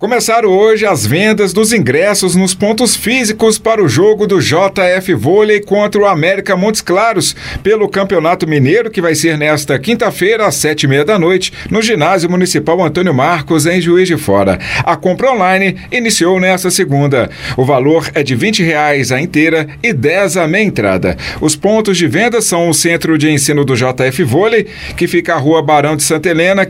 Começaram hoje as vendas dos ingressos nos pontos físicos para o jogo do JF Vôlei contra o América Montes Claros, pelo Campeonato Mineiro, que vai ser nesta quinta-feira, às 7h30 da noite, no Ginásio Municipal Antônio Marcos, em Juiz de Fora. A compra online iniciou nesta segunda. O valor é de R$20 a inteira e R$10 a meia entrada. Os pontos de venda são o Centro de Ensino do JF Vôlei, que fica à Rua Barão de Santa Helena,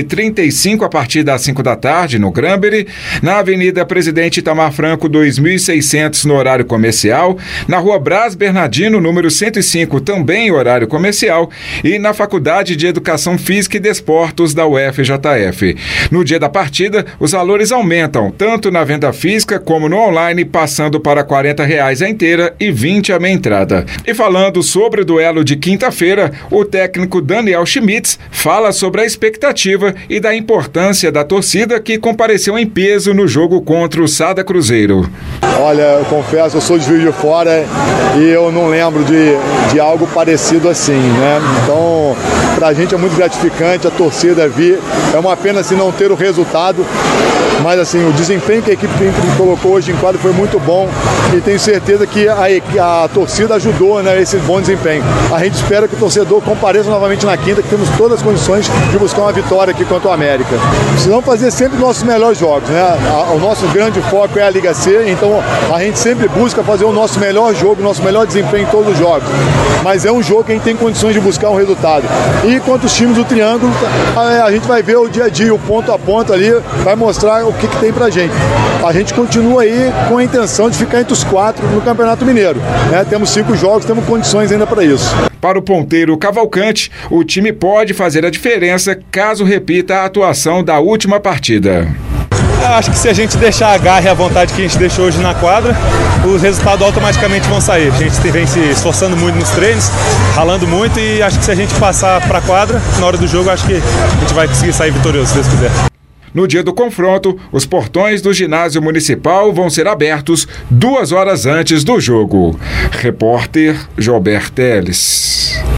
535, a partir das 5 da tarde, no Granbury, na Avenida Presidente Itamar Franco, 2600, no horário comercial, na Rua Brás Bernardino, número 105, também horário comercial, e na Faculdade de Educação Física e Desportos da UFJF. No dia da partida, os valores aumentam, tanto na venda física como no online, passando para R$40 a inteira e R$20 a meia entrada. E falando sobre o duelo de quinta-feira, o técnico Daniel Schmitz fala sobre a expectativa e da importância da torcida que compareceu em peso no jogo contra o Sada Cruzeiro. Olha, eu confesso, eu sou de Juiz de Fora e eu não lembro de algo parecido assim, né? Então, pra gente é muito gratificante a torcida vir. É uma pena assim não ter o resultado, mas assim, o desempenho que a equipe colocou hoje em quadro foi muito bom e tenho certeza que a torcida ajudou, né, esse bom desempenho. A gente espera que o torcedor compareça novamente na quinta, que temos todas as condições de buscar uma vitória aqui contra o América. Precisamos fazer sempre nossos melhores jogos, né? O nosso grande foco é a Liga C, então a gente sempre busca fazer o nosso melhor jogo, o nosso melhor desempenho em todos os jogos. Mas é um jogo que a gente tem condições de buscar um resultado. E quanto os times do Triângulo, a gente vai ver o dia a dia, o ponto a ponto ali, vai mostrar o que tem pra gente. A gente continua aí com a intenção de ficar entre os 4 no Campeonato Mineiro, né? Temos 5 jogos, temos condições ainda para isso. Para o ponteiro Cavalcante, o time pode fazer a diferença caso repita a atuação da última partida. Eu acho que se a gente deixar a garra e a vontade que a gente deixou hoje na quadra, os resultados automaticamente vão sair. A gente vem se esforçando muito nos treinos, ralando muito, e acho que se a gente passar para a quadra, na hora do jogo, acho que a gente vai conseguir sair vitorioso, se Deus quiser. No dia do confronto, os portões do ginásio municipal vão ser abertos 2 horas antes do jogo. Repórter Jober Teles.